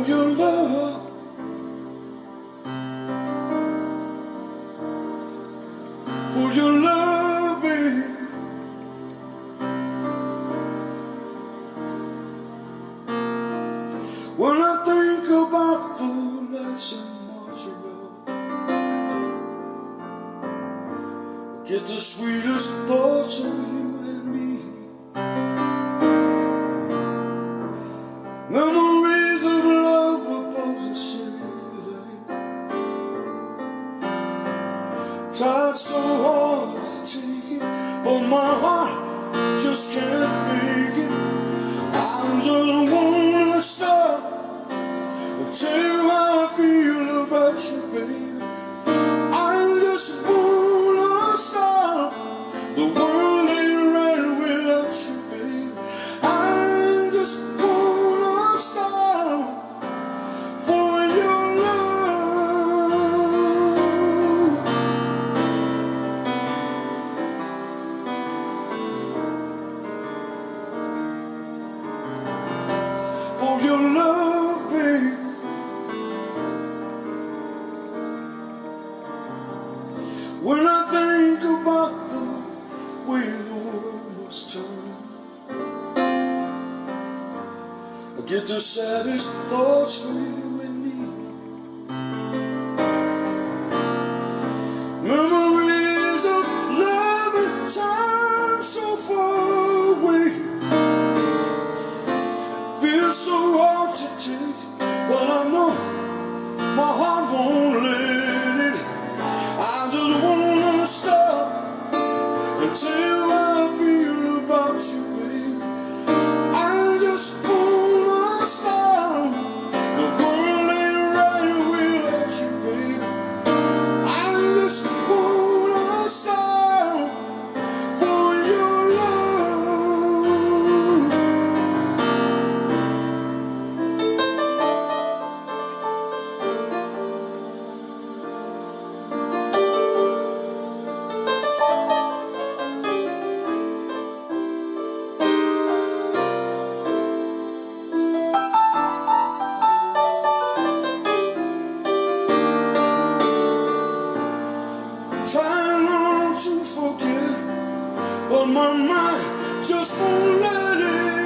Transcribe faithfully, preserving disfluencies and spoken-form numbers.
your love, for your loving. When I think about the nights in Montreal, I get the sweetest thoughts of you and me. Memories of love above the city, tried so hard to take it, but my heart just can't fake it. I'm just wanna stop and tell you how I feel about you, baby. I just wanna stop. The world ain't right without you, baby. I just wanna stop for your love, for your love, baby. When I think about the way the world must turn, I get the saddest thoughts for you and me. Memories of love and time so far away, feel so hard to take, but I know my heart won't let it. I just wanna stop and tell you how I feel about you, baby. I just wanna stop. The world ain't right without you, baby. I just wanna stop for your love. Trying hard to forget, but my mind just won't let it.